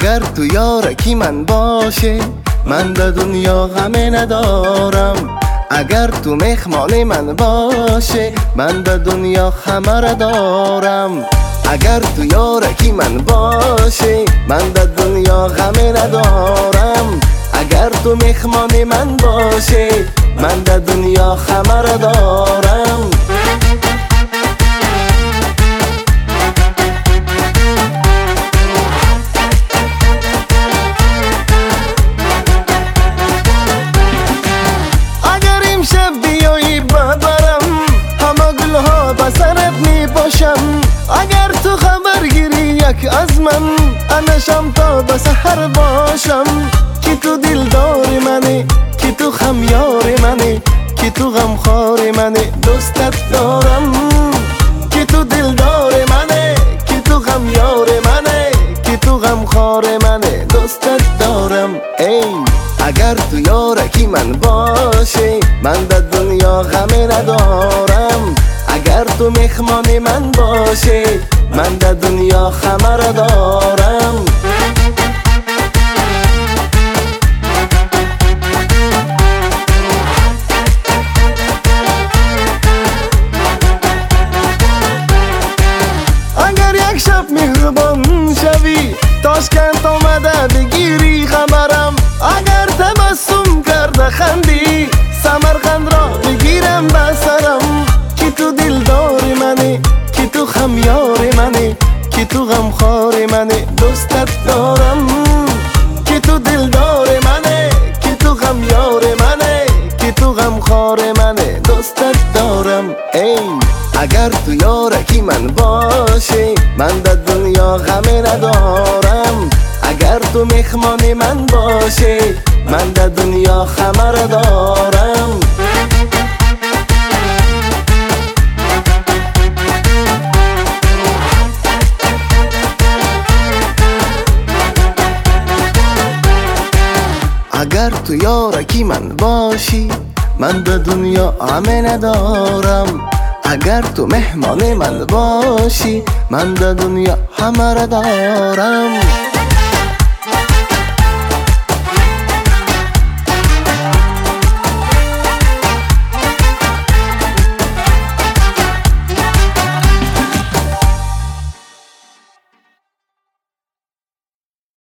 اگر تو یارکی من باشه من در دنیا غمه ندارم. اگر تو مهمان من باشه من در دنیا همه دارم. اگر تو یارکی من باشه من در دنیا غمه ندارم. اگر تو مهمان من باشه من در دنیا همه دارم. اگر تو خبر گیری یک از من انشم تا به سحر باشم. که تو دلدار منی، که تو خمیار منی، که تو غمخوار منی، دوستت دارم. که تو دلدار منی، که تو خمیار منی، که تو غمخوار منی، دوستت دارم. ای اگر تو یارکی من باشه من در دنیا غمه ندارم. اگر تو مهمان من باشه من در دنیا خمر دارم. اگر یک شب مهربان شوی تاشکند آمده بگیری خبرم. اگر تبسم کرده خندی سمرقند را بگیرم به سرم. که تو دلدار منی، که تو خمیار منی، که تو غمخوار منی، دوستت دارم. که تو دلدار منی، که تو خمیار منی، که تو غمخوار منی، دوستت دارم. ای اگر تو یارکی من باشه من در دنیا غمه ندارم. اگر تو مهمان من باشه من در دنیا خمر دارم. اگر تو یارکی من باشی من در دنیا غمه ندارم. اگر تو مهمان من باشی من در دنیا همه دارم.